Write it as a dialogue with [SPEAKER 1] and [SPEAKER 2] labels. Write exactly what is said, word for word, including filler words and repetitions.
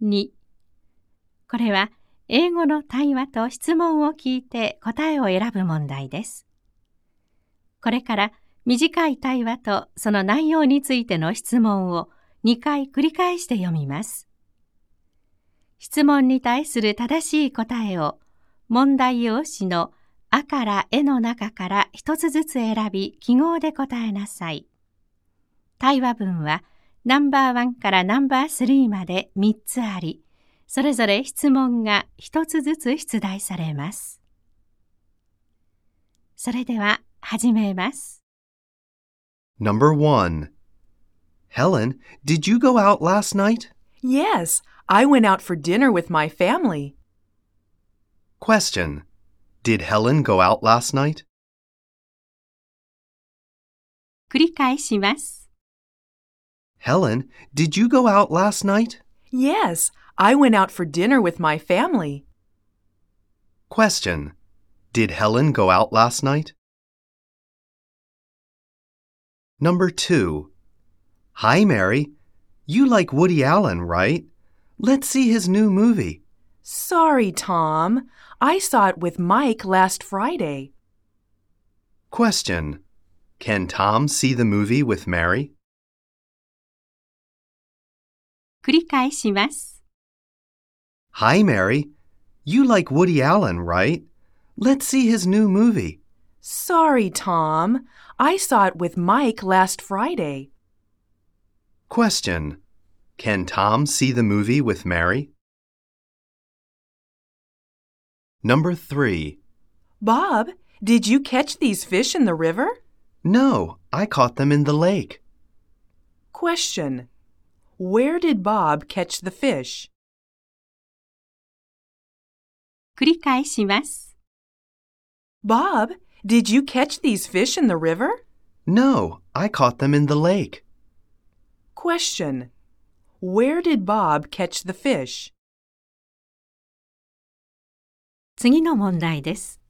[SPEAKER 1] に、これは英語の対話と質問を聞いて答えを選ぶ問題です。これから短い対話とその内容についての質問をにかい繰り返して読みます。質問に対する正しい答えを問題用紙のあからえの中から一つずつ選び記号で答えなさい。対話文はナンバーワンからナンバースリーまでみっつあり、それぞれ質問が一つずつ出題されます。それでは始めます。
[SPEAKER 2] Number one. Helen, did you go out last night?
[SPEAKER 3] Yes, I went out for dinner with my family.
[SPEAKER 2] Question. Did Helen go out last night?
[SPEAKER 1] 繰り返します。
[SPEAKER 2] Helen, did you go out last night?
[SPEAKER 3] Yes, I went out for dinner with my family.
[SPEAKER 2] Question. Did Helen go out last night? Number two. Hi, Mary. You like Woody Allen, right? Let's see his new movie.
[SPEAKER 3] Sorry, Tom. I saw it with Mike last Friday.
[SPEAKER 2] Question. Can Tom see the movie with Mary?
[SPEAKER 1] 繰り返します。
[SPEAKER 2] Hi, Mary. You like Woody Allen, right? Let's see his new movie.
[SPEAKER 3] Sorry, Tom. I saw it with Mike last Friday.
[SPEAKER 2] Question. Can Tom see the movie with Mary? Number three.
[SPEAKER 3] Bob, did you catch these fish in the river?
[SPEAKER 2] No, I caught them in the lake.
[SPEAKER 3] Question. Where did Bob catch the fish?
[SPEAKER 1] 繰り返します。
[SPEAKER 3] Bob, did you catch these fish in the river?
[SPEAKER 2] No, I caught them in the lake.
[SPEAKER 3] Question. Where did Bob catch the fish?
[SPEAKER 1] 次の問題です。